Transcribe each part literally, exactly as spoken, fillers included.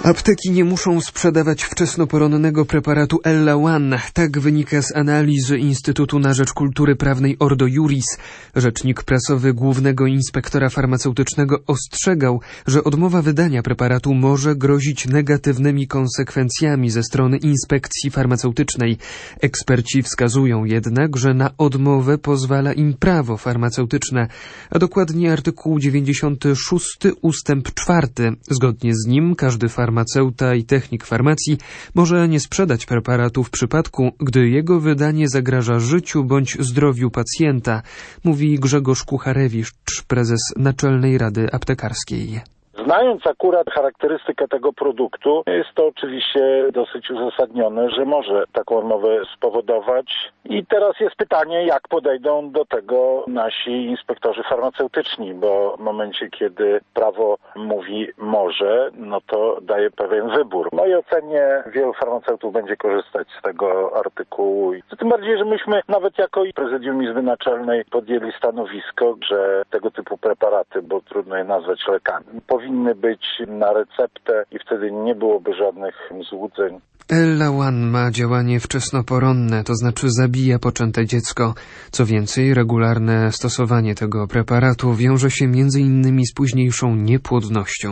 Apteki nie muszą sprzedawać wczesnoporonnego preparatu Ella One. Tak wynika z analizy Instytutu na Rzecz Kultury Prawnej Ordo Iuris. Rzecznik prasowy Głównego Inspektora Farmaceutycznego ostrzegał, że odmowa wydania preparatu może grozić negatywnymi konsekwencjami ze strony inspekcji farmaceutycznej. Eksperci wskazują jednak, że na odmowę pozwala im prawo farmaceutyczne, a dokładnie artykuł dziewięćdziesiąty szósty ustęp czwarty. Zgodnie z nim każdy farmaceuta i technik farmacji może nie sprzedać preparatu w przypadku, gdy jego wydanie zagraża życiu bądź zdrowiu pacjenta, mówi Grzegorz Kucharewicz, prezes Naczelnej Rady Aptekarskiej. Znając akurat charakterystykę tego produktu, jest to oczywiście dosyć uzasadnione, że może taką odmowę spowodować. I teraz jest pytanie, jak podejdą do tego nasi inspektorzy farmaceutyczni, bo w momencie, kiedy prawo mówi może, no to daje pewien wybór. W mojej ocenie wielu farmaceutów będzie korzystać z tego artykułu. Tym bardziej, że myśmy nawet jako Prezydium Izby Naczelnej podjęli stanowisko, że tego typu preparaty, bo trudno je nazwać lekami, powinny być na receptę i wtedy nie byłoby żadnych złudzeń. Ella One ma działanie wczesnoporonne, to znaczy zabija poczęte dziecko. Co więcej, regularne stosowanie tego preparatu wiąże się między innymi z późniejszą niepłodnością.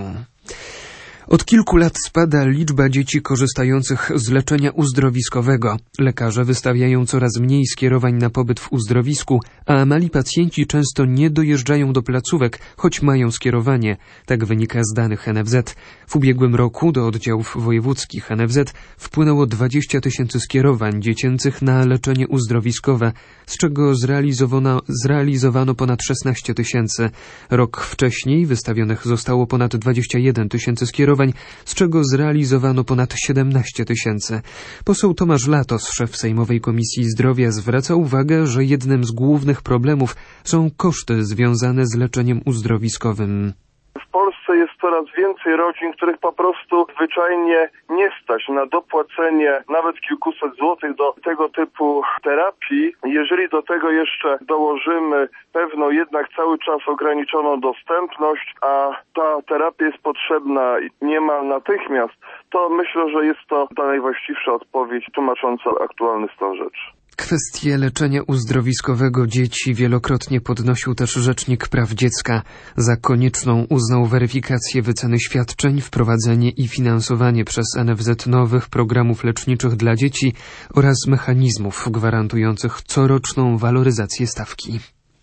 Od kilku lat spada liczba dzieci korzystających z leczenia uzdrowiskowego. Lekarze wystawiają coraz mniej skierowań na pobyt w uzdrowisku, a mali pacjenci często nie dojeżdżają do placówek, choć mają skierowanie. Tak wynika z danych N F Z. W ubiegłym roku do oddziałów wojewódzkich N F Z wpłynęło dwadzieścia tysięcy skierowań dziecięcych na leczenie uzdrowiskowe, z czego zrealizowano, zrealizowano ponad szesnaście tysięcy. Rok wcześniej wystawionych zostało ponad dwadzieścia jeden tysięcy skierowań, z czego zrealizowano ponad siedemnaście tysięcy. Poseł Tomasz Latos, szef Sejmowej Komisji Zdrowia, zwraca uwagę, że jednym z głównych problemów są koszty związane z leczeniem uzdrowiskowym. W Polsce jest coraz więcej rodzin, których po prostu zwyczajnie nie stać na dopłacenie nawet kilkuset złotych do tego typu terapii. Jeżeli do tego jeszcze dołożymy pewną jednak cały czas ograniczoną dostępność, a ta terapia jest potrzebna niemal natychmiast, to myślę, że jest to ta najwłaściwsza odpowiedź tłumacząca aktualny stan rzeczy. Kwestię leczenia uzdrowiskowego dzieci wielokrotnie podnosił też Rzecznik Praw Dziecka. Za konieczną uznał weryfikację wyceny świadczeń, wprowadzenie i finansowanie przez N F Z nowych programów leczniczych dla dzieci oraz mechanizmów gwarantujących coroczną waloryzację stawki.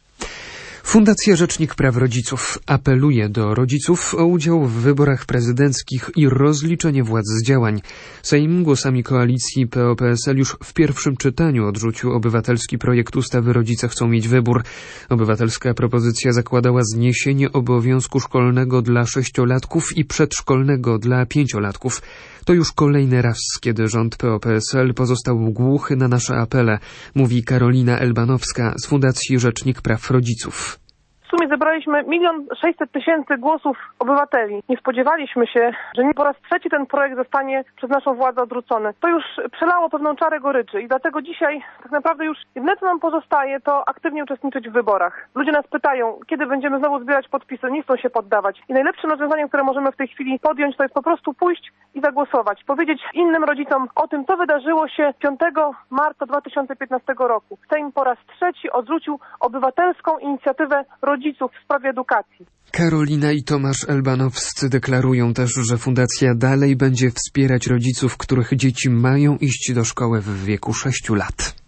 Fundacja Rzecznik Praw Rodziców apeluje do rodziców o udział w wyborach prezydenckich i rozliczenie władz z działań. Sejm głosami koalicji P O P S L już w pierwszym czytaniu odrzucił obywatelski projekt ustawy Rodzice chcą mieć wybór. Obywatelska propozycja zakładała zniesienie obowiązku szkolnego dla sześciolatków i przedszkolnego dla pięciolatków. To już kolejny raz, kiedy rząd P O P S L pozostał głuchy na nasze apele, mówi Karolina Elbanowska z Fundacji Rzecznik Praw Rodziców. W sumie zebraliśmy milion sześćset tysięcy głosów obywateli. Nie spodziewaliśmy się, że po raz trzeci ten projekt zostanie przez naszą władzę odrzucony. To już przelało pewną czarę goryczy i dlatego dzisiaj tak naprawdę już jedyne, co nam pozostaje, to aktywnie uczestniczyć w wyborach. Ludzie nas pytają, kiedy będziemy znowu zbierać podpisy, nie chcą się poddawać. I najlepszym rozwiązaniem, które możemy w tej chwili podjąć, to jest po prostu pójść i zagłosować. Powiedzieć innym rodzicom o tym, co wydarzyło się piątego marca dwa tysiące piętnastego roku. Sejm po raz trzeci odrzucił obywatelską inicjatywę rodziców w sprawie edukacji. Karolina i Tomasz Elbanowscy deklarują też, że fundacja dalej będzie wspierać rodziców, których dzieci mają iść do szkoły w wieku sześciu lat.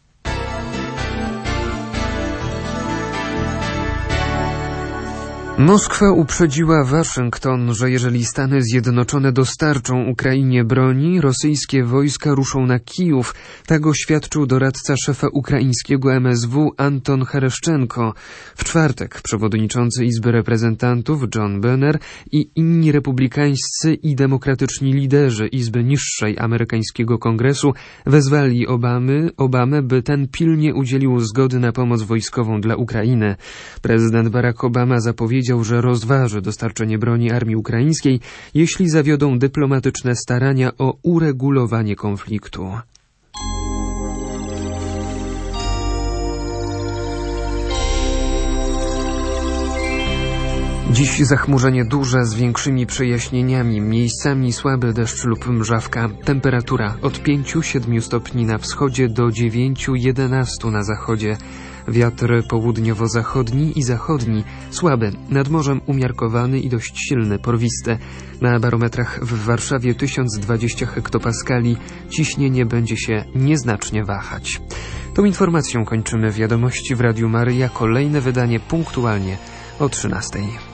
Moskwa uprzedziła Waszyngton, że jeżeli Stany Zjednoczone dostarczą Ukrainie broni, rosyjskie wojska ruszą na Kijów. Tak oświadczył doradca szefa ukraińskiego M S W Anton Hereszczenko. W czwartek przewodniczący Izby Reprezentantów John Boehner i inni republikańscy i demokratyczni liderzy Izby Niższej amerykańskiego Kongresu wezwali Obamy, Obamę, by ten pilnie udzielił zgody na pomoc wojskową dla Ukrainy. Prezydent Barack Obama zapowiedział, że rozważy dostarczenie broni armii ukraińskiej, jeśli zawiodą dyplomatyczne starania o uregulowanie konfliktu. Dziś zachmurzenie duże z większymi przejaśnieniami, miejscami słaby deszcz lub mrzawka. Temperatura od pięciu do siedmiu stopni na wschodzie do dziewięciu do jedenastu na zachodzie. Wiatr południowo-zachodni i zachodni, słaby, nad morzem umiarkowany i dość silny, porwisty. Na barometrach w Warszawie tysiąc dwadzieścia hektopaskali, ciśnienie będzie się nieznacznie wahać. Tą informacją kończymy wiadomości w Radiu Maryja. Kolejne wydanie punktualnie o trzynastej.